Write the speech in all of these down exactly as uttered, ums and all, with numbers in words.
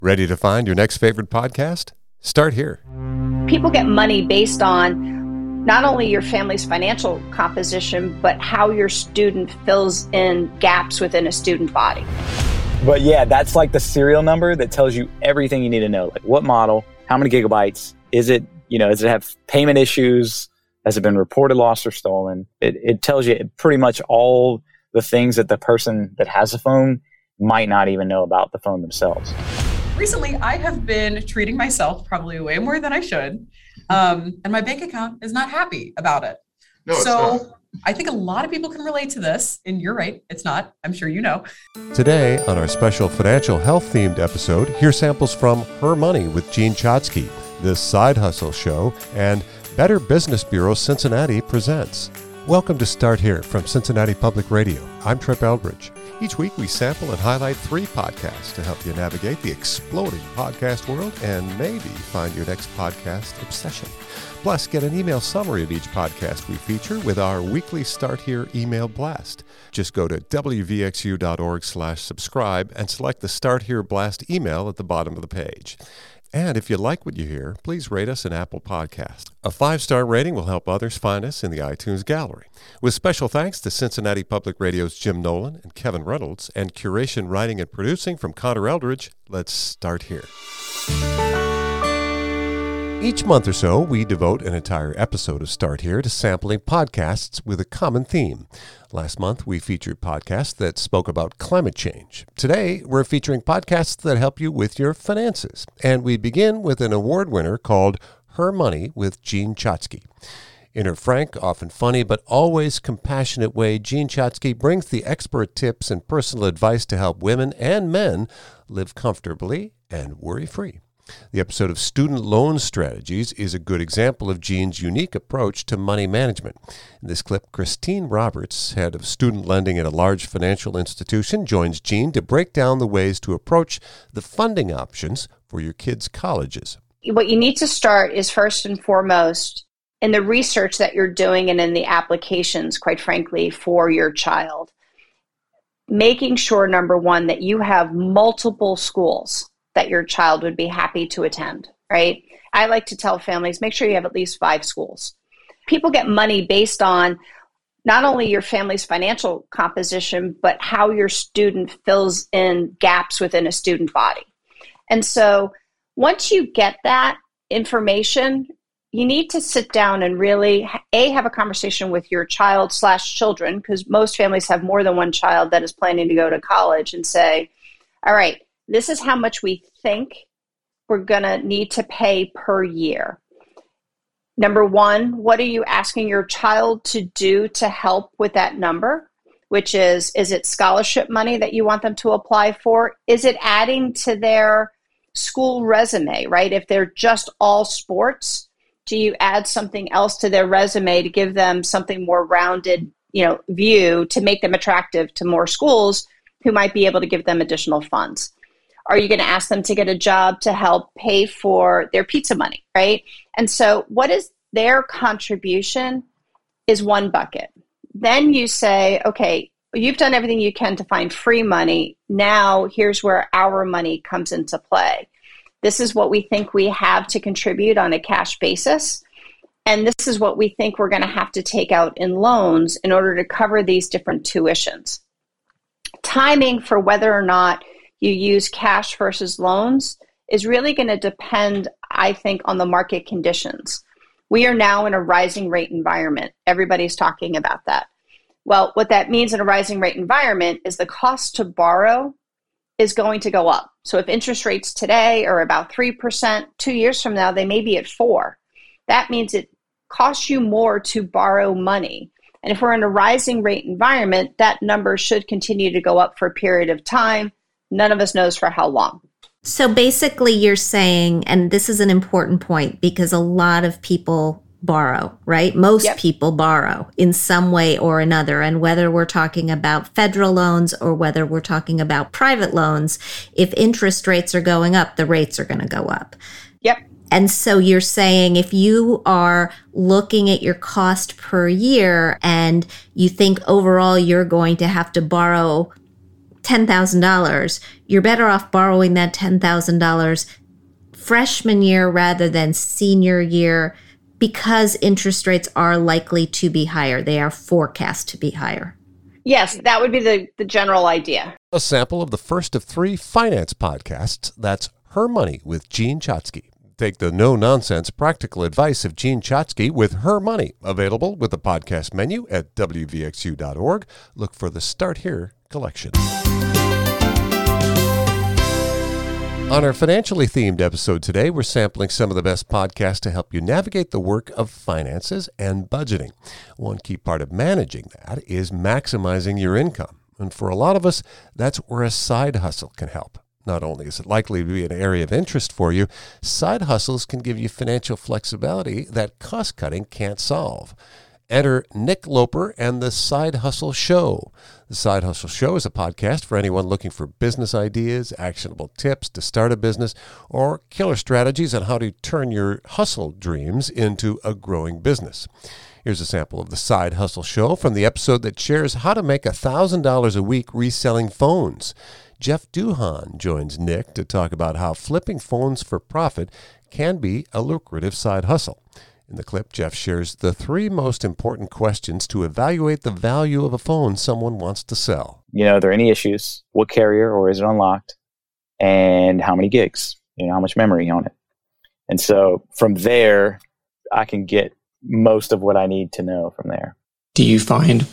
Ready to find your next favorite podcast? Start here. People get money based on not only your family's financial composition, but how your student fills in gaps within a student body. But yeah, that's like the serial number that tells you everything you need to know. Like what model, how many gigabytes, is it, you know, does it have payment issues? Has it been reported lost or stolen? It, it tells you pretty much all the things that the person that has a phone might not even know about the phone themselves. Recently, I have been treating myself probably way more than I should. Um, and my bank account is not happy about it. No, it's so not. I think a lot of people can relate to this. And you're right, it's not. I'm sure you know. Today, on our special financial health-themed episode, hear samples from Her Money with Jean Chotsky, This Side Hustle Show, and Better Business Bureau Cincinnati presents. Welcome to Start Here from Cincinnati Public Radio. I'm Trip Eldridge. Each week we sample and highlight three podcasts to help you navigate the exploding podcast world and maybe find your next podcast obsession. Plus, get an email summary of each podcast we feature with our weekly Start Here email blast. Just go to w v x u dot org slash subscribe and select the Start Here blast email at the bottom of the page. And if you like what you hear, please rate us an Apple Podcast. A five-star rating will help others find us in the iTunes gallery. With special thanks to Cincinnati Public Radio's Jim Nolan and Kevin Reynolds, and curation, writing, and producing from Connor Eldridge, let's start here. Each month or so, we devote an entire episode of Start Here to sampling podcasts with a common theme. Last month, we featured podcasts that spoke about climate change. Today, we're featuring podcasts that help you with your finances. And we begin with an award winner called Her Money with Jean Chotsky. In her frank, often funny, but always compassionate way, Jean Chotsky brings the expert tips and personal advice to help women and men live comfortably and worry-free. The episode of Student Loan Strategies is a good example of Jean's unique approach to money management. In this clip, Christine Roberts, head of student lending at a large financial institution, joins Jean to break down the ways to approach the funding options for your kids' colleges. What you need to start is first and foremost in the research that you're doing and in the applications, quite frankly, for your child. Making sure, number one, that you have multiple schools that your child would be happy to attend, right? I like to tell families, make sure you have at least five schools. People get money based on not only your family's financial composition, but how your student fills in gaps within a student body. And so once you get that information, you need to sit down and really, A, have a conversation with your child slash children, because most families have more than one child that is planning to go to college, and say, all right, this is how much we think we're going to need to pay per year. Number one, what are you asking your child to do to help with that number? Which is, is it scholarship money that you want them to apply for? Is it adding to their school resume, right? If they're just all sports, do you add something else to their resume to give them something more rounded, you know, view to make them attractive to more schools who might be able to give them additional funds? Are you going to ask them to get a job to help pay for their pizza money, right? And so what is their contribution is one bucket. Then you say, okay, you've done everything you can to find free money. Now here's where our money comes into play. This is what we think we have to contribute on a cash basis. And this is what we think we're going to have to take out in loans in order to cover these different tuitions. Timing for whether or not you use cash versus loans is really going to depend, I think, on the market conditions. We are now in a rising rate environment. Everybody's talking about that. Well, what that means in a rising rate environment is the cost to borrow is going to go up. So if interest rates today are about three percent, two years from now, they may be at four. That means it costs you more to borrow money. And if we're in a rising rate environment, that number should continue to go up for a period of time. None of us knows for how long. So basically you're saying, and this is an important point because a lot of people borrow, right? Most yep. people borrow in some way or another. And whether we're talking about federal loans or whether we're talking about private loans, if interest rates are going up, the rates are going to go up. Yep. And so you're saying if you are looking at your cost per year and you think overall you're going to have to borrow ten thousand dollars, you're better off borrowing that ten thousand dollars freshman year rather than senior year because interest rates are likely to be higher. They are forecast to be higher. Yes, that would be the, the general idea. A sample of the first of three finance podcasts. That's Her Money with Jean Chotsky. Take the no-nonsense practical advice of Jean Chotsky with Her Money, available with the podcast menu at W V X U dot org. Look for the Start Here collection. On our financially themed episode today, we're sampling some of the best podcasts to help you navigate the work of finances and budgeting. One key part of managing that is maximizing your income. And for a lot of us, that's where a side hustle can help. Not only is it likely to be an area of interest for you, side hustles can give you financial flexibility that cost-cutting can't solve. Enter Nick Loper and The Side Hustle Show. The Side Hustle Show is a podcast for anyone looking for business ideas, actionable tips to start a business, or killer strategies on how to turn your hustle dreams into a growing business. Here's a sample of The Side Hustle Show from the episode that shares how to make one thousand dollars a week reselling phones. Jeff Duhan joins Nick to talk about how flipping phones for profit can be a lucrative side hustle. In the clip, Jeff shares the three most important questions to evaluate the value of a phone someone wants to sell. You know, are there any issues? What carrier, or is it unlocked? And how many gigs? You know, how much memory on it? And so from there, I can get most of what I need to know from there. Do you find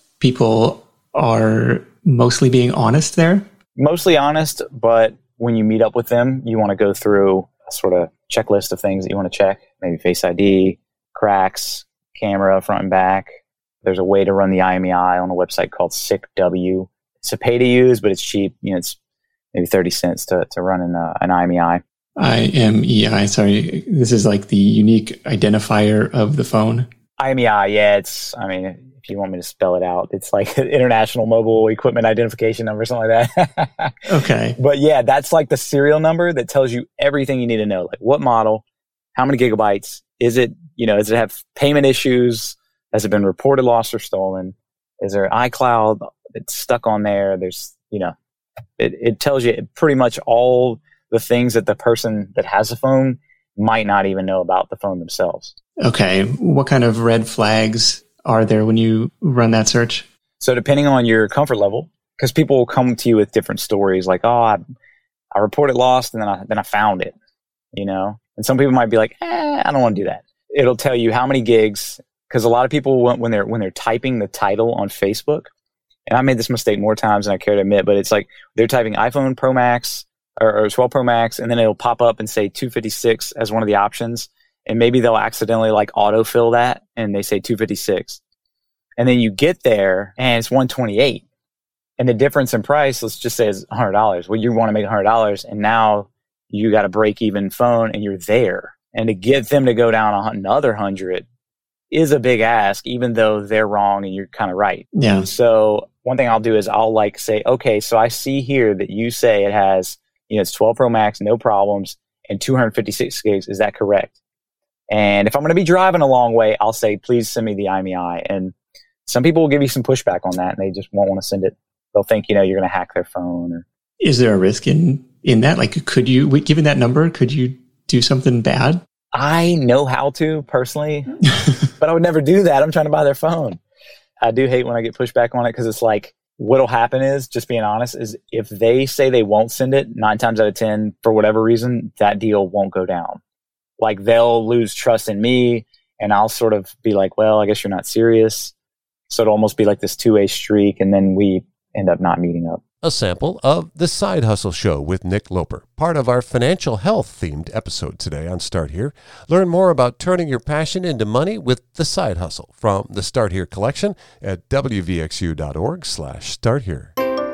people are mostly being honest there? Mostly honest, but when you meet up with them, you want to go through a sort of checklist of things that you want to check. Maybe Face I D, cracks, camera, front and back. There's a way to run the I M E I on a website called S I C W. It's a pay to use, but it's cheap. You know, it's maybe thirty cents to, to run an, uh, an I M E I. I M E I, sorry. This is like the unique identifier of the phone. I M E I, yeah. It's, I mean, if you want me to spell it out, it's like International Mobile Equipment Identification Number, something like that. Okay. But yeah, that's like the serial number that tells you everything you need to know. Like what model, how many gigabytes, is it, you know, does it have payment issues? Has it been reported lost or stolen? Is there iCloud that's stuck on there? There's, you know, it, it tells you pretty much all the things that the person that has a phone might not even know about the phone themselves. Okay. What kind of red flags are there when you run that search? So depending on your comfort level, because people will come to you with different stories like, oh, I, I reported lost and then I, then I found it, you know? And some people might be like, eh, I don't want to do that. It'll tell you how many gigs, because a lot of people, when they're, when they're typing the title on Facebook, and I made this mistake more times than I care to admit, but it's like they're typing iPhone Pro Max or, or twelve Pro Max, and then it'll pop up and say two fifty-six as one of the options. And maybe they'll accidentally like autofill that and they say two fifty-six. And then you get there and it's one twenty-eight. And the difference in price, let's just say, is one hundred dollars. Well, you want to make one hundred dollars and now you got a break even phone and you're there. And to get them to go down another one hundred is a big ask, even though they're wrong and you're kind of right. Yeah. So one thing I'll do is I'll like say, okay, so I see here that you say it has, you know, it's twelve Pro Max, no problems, and two fifty-six gigs. Is that correct? And if I'm going to be driving a long way, I'll say, please send me the I M E I. And some people will give you some pushback on that and they just won't want to send it. They'll think, you know, you're going to hack their phone. Or is there a risk in, in that? Like, could you, given that number, could you do something bad? I know how to personally, but I would never do that. I'm trying to buy their phone. I do hate when I get pushback on it because it's like, what'll happen is, just being honest, is if they say they won't send it, nine times out of ten, for whatever reason, that deal won't go down. Like they'll lose trust in me and I'll sort of be like, well, I guess you're not serious. So it'll almost be like this two-way streak and then we end up not meeting up. A sample of The Side Hustle Show with Nick Loper, part of our financial health themed episode today on Start Here. Learn more about turning your passion into money with The Side Hustle from the Start Here collection at W V X U dot org slash start here.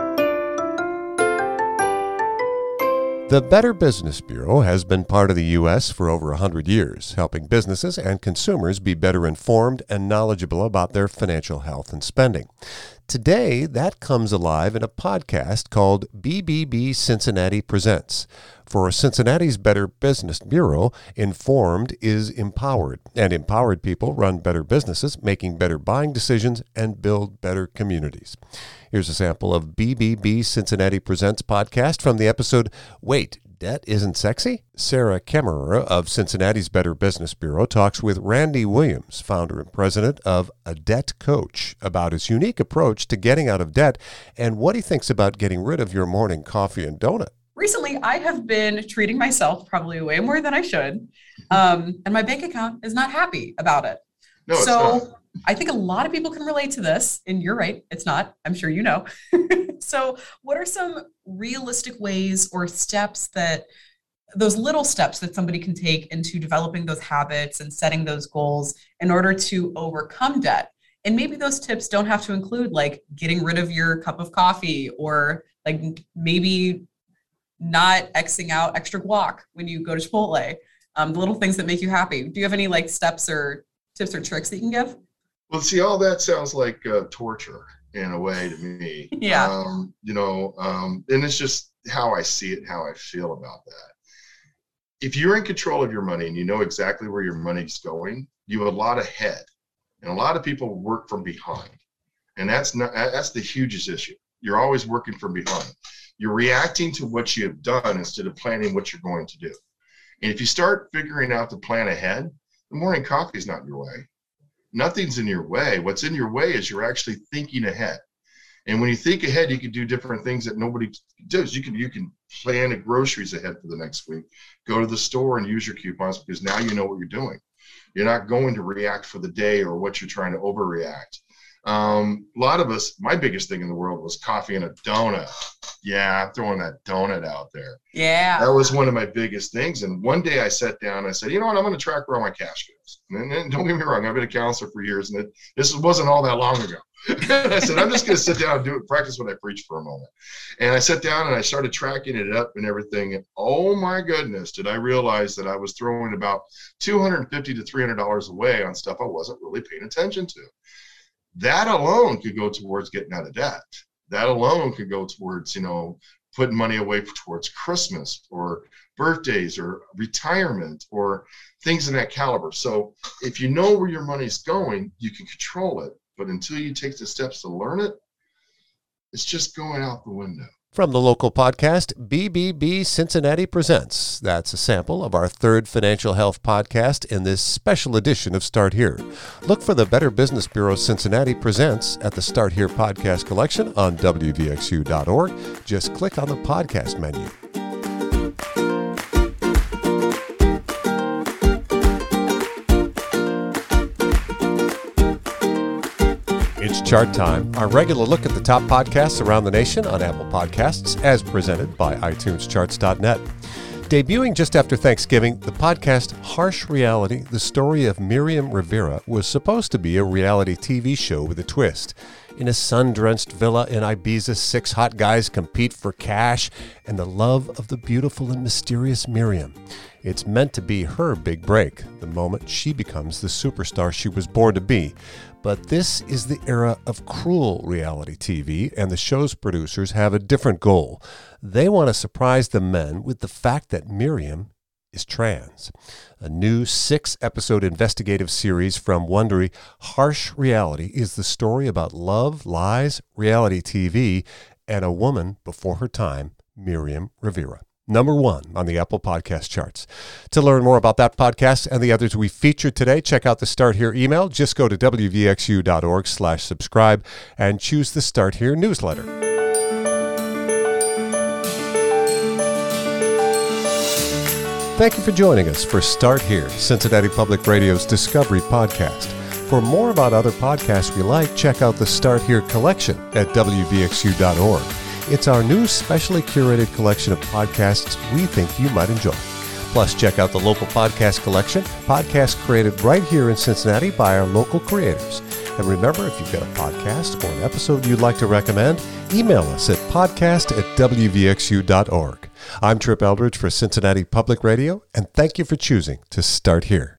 The Better Business Bureau has been part of the U S for over one hundred years, helping businesses and consumers be better informed and knowledgeable about their financial health and spending. today, that comes alive in a podcast called B B B Cincinnati Presents. For Cincinnati's Better Business Bureau, informed is empowered, and empowered people run better businesses, making better buying decisions, and build better communities. Here's a sample of B B B Cincinnati Presents podcast from the episode, Wait, Debt Isn't Sexy? Sarah Kemmerer of Cincinnati's Better Business Bureau talks with Randy Williams, founder and president of A Debt Coach, about his unique approach to getting out of debt and what he thinks about getting rid of your morning coffee and donut. Recently, I have been treating myself probably way more than I should. Um, and my bank account is not happy about it. No, it's so not. I think a lot of people can relate to this, and you're right, it's not. I'm sure you know. So what are some realistic ways or steps that, those little steps that somebody can take into developing those habits and setting those goals in order to overcome debt? And maybe those tips don't have to include like getting rid of your cup of coffee, or like maybe not Xing out extra guac when you go to Chipotle. Um, the little things that make you happy. Do you have any like steps or tips or tricks that you can give? Well, see, all that sounds like uh, torture in a way to me. Yeah. Um, you know, um, and it's just how I see it, how I feel about that. If you're in control of your money and you know exactly where your money's going, you have a lot ahead. And a lot of people work from behind. And that's not, that's the hugest issue. You're always working from behind. You're reacting to what you have done instead of planning what you're going to do. And if you start figuring out the plan ahead, the morning coffee is not in your way. Nothing's in your way. What's in your way is you're actually thinking ahead. And when you think ahead, you can do different things that nobody does. You can you can plan the groceries ahead for the next week. Go to the store and use your coupons because now you know what you're doing. You're not going to react for the day or what you're trying to overreact. Um, a lot of us, my biggest thing in the world was coffee and a donut. Yeah, I'm throwing that donut out there. Yeah. That was one of my biggest things. And one day I sat down and I said, you know what, I'm going to track where all my cash goes. And, and don't get me wrong, I've been a counselor for years, and it, this wasn't all that long ago. I said, I'm just going to sit down and do it, practice what I preach for a moment. And I sat down and I started tracking it up and everything. And oh my goodness, did I realize that I was throwing about two hundred fifty to three hundred dollars away on stuff I wasn't really paying attention to. That alone could go towards getting out of debt. That alone could go towards, you know, putting money away towards Christmas or birthdays or retirement or things in that caliber. So if you know where your money's going, you can control it. But until you take the steps to learn it, it's just going out the window. From the local podcast, B B B Cincinnati Presents. That's a sample of our third financial health podcast in this special edition of Start Here. Look for the Better Business Bureau Cincinnati Presents at the Start Here podcast collection on W V X U dot org. Just click on the podcast menu. It's chart time, our regular look at the top podcasts around the nation on Apple Podcasts, as presented by i tunes charts dot net. Debuting just after Thanksgiving, the podcast Harsh Reality, the story of Miriam Rivera, was supposed to be a reality T V show with a twist. In a sun-drenched villa in Ibiza, six hot guys compete for cash and the love of the beautiful and mysterious Miriam. It's meant to be her big break, the moment she becomes the superstar she was born to be. But this is the era of cruel reality T V, and the show's producers have a different goal. They want to surprise the men with the fact that Miriam is trans. A new six-episode investigative series from Wondery, Harsh Reality, is the story about love, lies, reality T V, and a woman before her time, Miriam Rivera. Number one on the Apple Podcast charts. To learn more about that podcast and the others we featured today, check out the Start Here email. Just go to W V X U dot org slash subscribe and choose the Start Here newsletter. Thank you for joining us for Start Here, Cincinnati Public Radio's Discovery podcast. For more about other podcasts we like, check out the Start Here collection at W V X U dot org. It's our new specially curated collection of podcasts we think you might enjoy. Plus, check out the local podcast collection, podcasts created right here in Cincinnati by our local creators. And remember, if you've got a podcast or an episode you'd like to recommend, email us at podcast at W V X U dot org. I'm Trip Eldridge for Cincinnati Public Radio, and thank you for choosing to Start Here.